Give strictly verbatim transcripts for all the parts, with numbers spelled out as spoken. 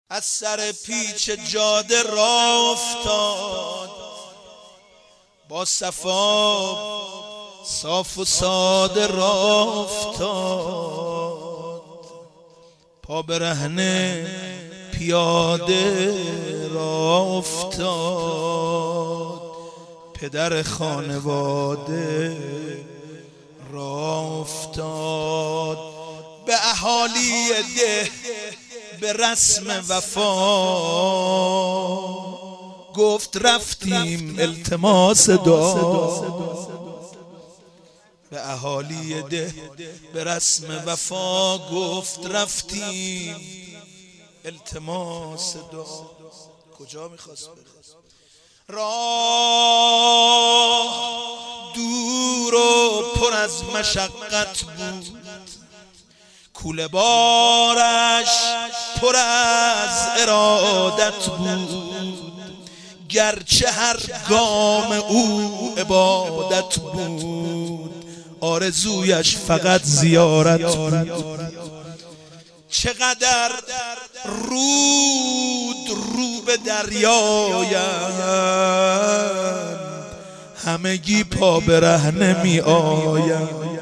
از سر پیچ جاده راه افتاد، با صفا صاف و ساده راه افتاد، پا برهنه پیاده راه افتاد، پدر خانواده راه افتاد، به اهالی ده به رسم وفا گفت رفتیم التماس دعا، به اهالی ده به رسم وفا گفت رفتیم التماس دعا. کجا میخواست بره؟ راه دور و پر از مشقت بود، کوله بارش پر از ارادت بود، گرچه هر گام او عبادت بود، آرزویش فقط زیارت بود. چقدر رود رو به دریایند، همگی پا برهنه می آیند.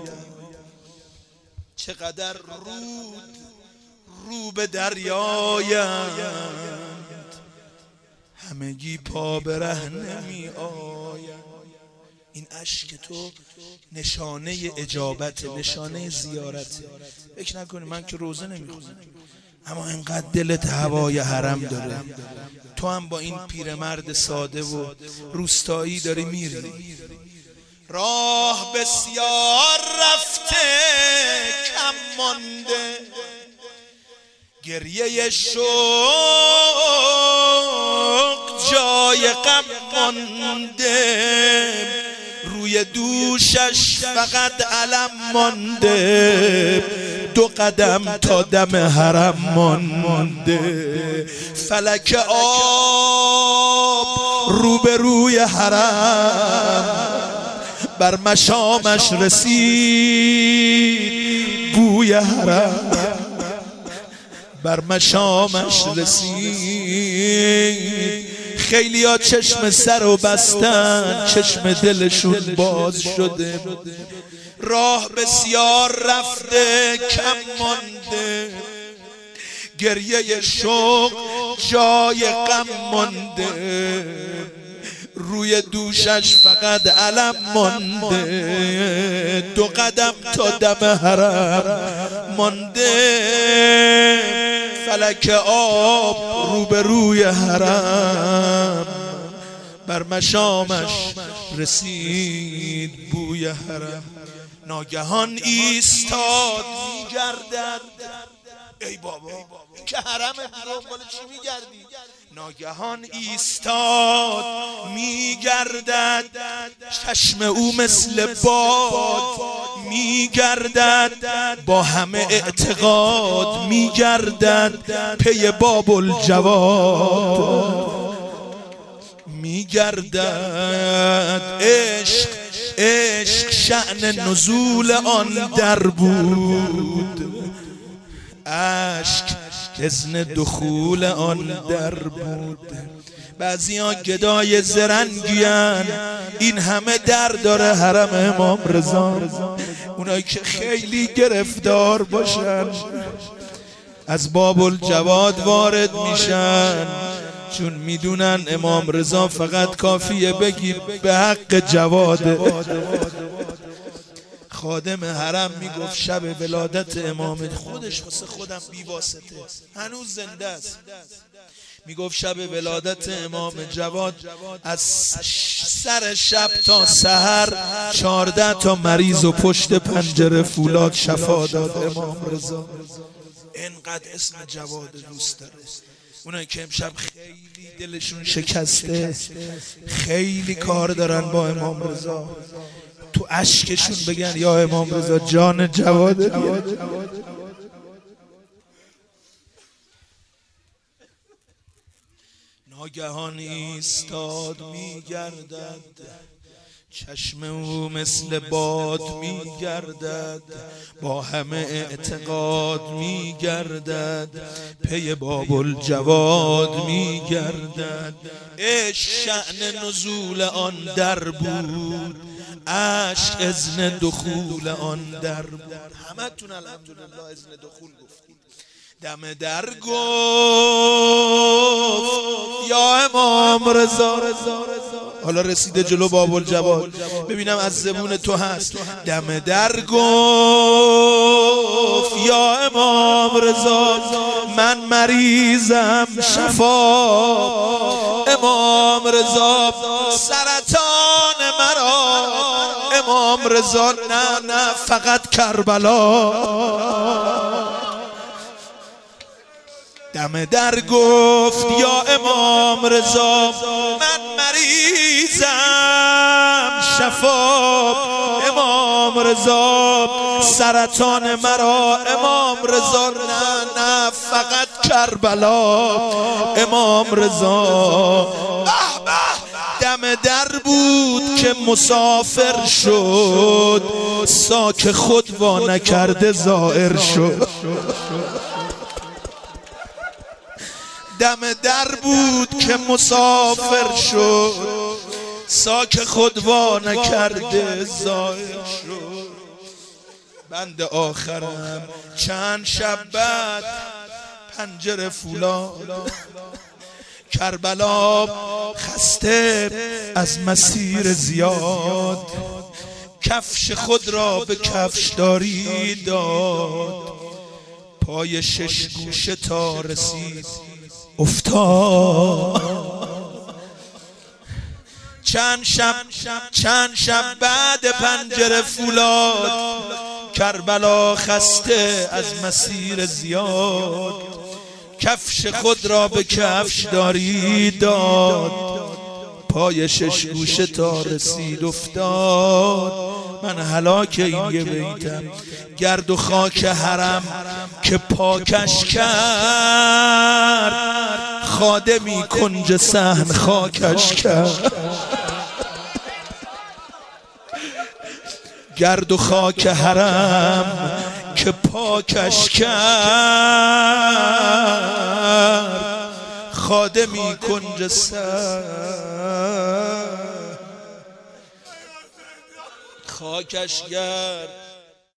چقدر رود رو به دریایند، همگی پا برهنه می آیند. این اشک تو نشانه اجابت، نشانه زیارت. فکر نکنی من که روزه نمیخونم، اما اینقدر دلت هوای حرم داره، تو هم با این پیرمرد ساده و روستایی داری میری. راه بسیار رفته کم مانده، گریه شوق جای غم مانده، روی دوشش فقط علم مانده، دو قدم تا دم حرم مانده. فلک آب روبروی حرم، بر مشامش رسید بوی حرم، بر مشامش رسید. خیلی ها چشم سر و بستن، چشم دلشون باز شده. راه بسیار رفته کم مانده، گریه شوق جای غم مانده، روی دوشش فقط علم مانده، دو قدم تا دم حرم مانده. فلک آب روبروی حرم، بر مشامش رسید بوی حرم. ناگهان ایستاد میگردد، ای بابا این که حرمه، دنبال چی میگردی؟ ناگهان ایستاد میگردد، چشم او مثل باد میگردد، با همه اعتقاد میگردد پی باب الجواد میگردد. عشق عشق شأن نزول آن در بود، اشک اذن دخول آن در بود. بعضی ها گدای زرنگیان، این همه در داره حرم امام رضا. اونایی که خیلی گرفتار باشن از باب الجواد وارد میشن، چون میدونن امام رضا فقط کافیه بگی به حق جواده. خادم حرم میگفت شب ولادت امام، خودش واسه خودم بی واسطه هنوز زنده است، میگفت شب ولادت امام جواد از سر شب تا سحر چهارده تا مریض و پشت پنجره فولاد شفا داد امام رضا. اینقدر اسم جواد دوست داره. اونایی که امشب خیلی دلشون شکسته، خیلی کار دارن با امام رضا، تو اشکشون بگن یا امام رضا جان جواد. ناگهان ایستاد میگردد، چشم او مثل باد میگردد، با همه اعتقاد میگردد، پی باب الجواد میگردد. عشق شأن نزول آن در بود، عشق اذن دخول آن در بود. همه تون الحمدلله اذن دخول گفتید. دم در گفت یا امام رضا، حالا رسیده جلو باب الجواد، ببینم از زبون تو هست. دم در گفت یا امام رضا، من مریضم شفا. امام رضا سرطان مرا، امام رضا نه نه فقط کربلا. دم در گفت یا امام رضا، من مریضم شفا. امام رضا سرطان مرا، امام رضا نه نه فقط کربلا. امام رضا دم در بود که مسافر شد، ساک خود وا نکرده زائر شد. دم در بود که مسافر شد، ساک خود وا نکرده زائر شد. بند آخرم چند شب بعد پنجره فولاد، کربلا خسته از مسیر زیاد، کفش خود را به کفشداری داد. پای شش گوشه تا رسید افتاد. چند شب چند شب بعد پنجره فولاد، کربلا خسته از مسیر زیاد، کفش خود را به کفش داری داد. پای شش گوشه تا رسید افتاد. من هلاک این یه بیتم، گرد و خاک حرم که پاکش کرد، خادمی کنج صحن خاکش کرد. گرد و خاک حرم که پاکش کرد، خادمی کنج صحن خاکش کرد.